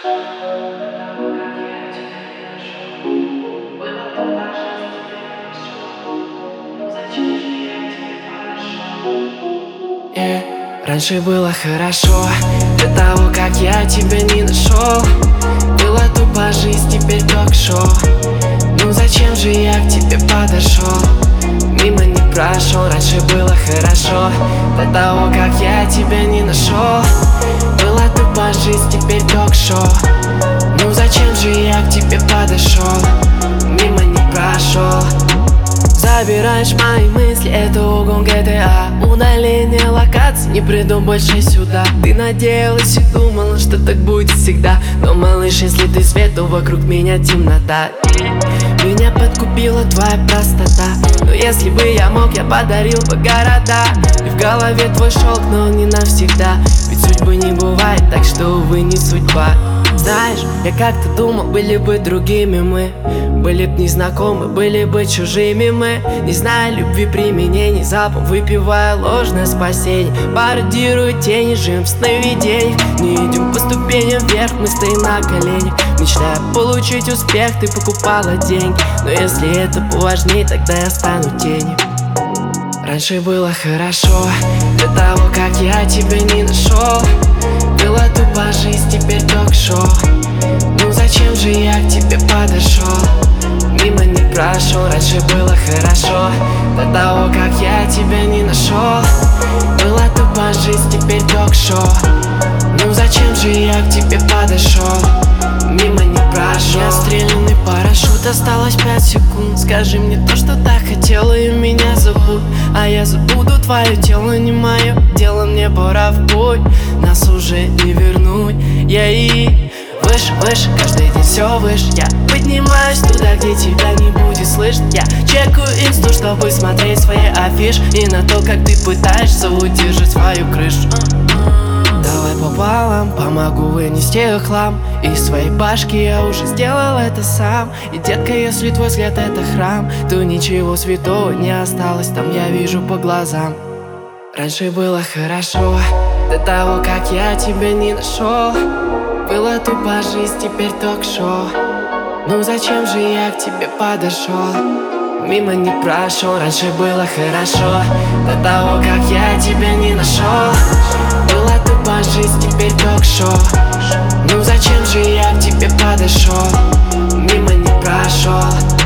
Раньше было хорошо, до того, как я тебя не нашел. Была тупо жизнь, теперь ток-шоу. Ну зачем же я к тебе подошел? Мимо не прошел, раньше было хорошо, до того, как я тебя не нашел. Была тупо жизнь, теперь ток-шоу. Ну зачем же я к тебе подошел? Мимо не прошел. Забираешь мои мысли, это угон GTA. Удаление локаций, не приду больше сюда. Ты надеялась и думала, что так будет всегда. Но, малыш, если ты свет, то вокруг меня темнота. Меня подкупила твоя простота. Но если бы я мог, я подарил бы города. И в голове твой шелк, но не навсегда. Ведь судьбы не бывает, так что, увы, не судьба. Знаешь, я как-то думал, были бы другими мы. Были б незнакомы, были бы чужими мы. Не зная любви, применений, залпом выпивая ложное спасение. Пародируя тени, живем в сновидениях. Не идем по ступеням вверх, мы стоим на коленях. Мечтая получить успех, ты покупала деньги. Но если это поважнее, тогда я стану тенью. Раньше было хорошо, до того, как я тебя не нашел. Была тупо жизнь, теперь ток-шоу. Ну зачем же я к тебе подошел? Мимо не прошел, раньше было хорошо, до того, как я тебя не нашел. Была тупо жизнь, теперь ток-шоу. Ну зачем же я к тебе подошел? Мимо не прошел. Я стрелянный парашют, осталось 5 секунд. Скажи мне то, что так хотела, и меня забудь. А я забуду твое тело, не мое дело. Мне пора в бой, нас уже не вернуть. Я и выше, выше, каждый день все выше. Я поднимаюсь туда, где тебя не будет слышно. Я чекаю инсту, чтобы смотреть свои афиши. И на то, как ты пытаешься удержать свою крышу. Давай пополам, помогу вынести хлам. Из своей башки я уже сделал это сам. И, детка, если твой взгляд это храм, то ничего святого не осталось, там я вижу по глазам. Раньше было хорошо, до того, как я тебя не нашел. Была тупо жизнь, теперь ток-шоу. Ну зачем же я к тебе подошел? Мимо не прошел, раньше было хорошо, до того, как я тебя не нашел. Была тупо жизнь, теперь ток-шоу. Ну зачем же я к тебе подошел? Мимо не прошел.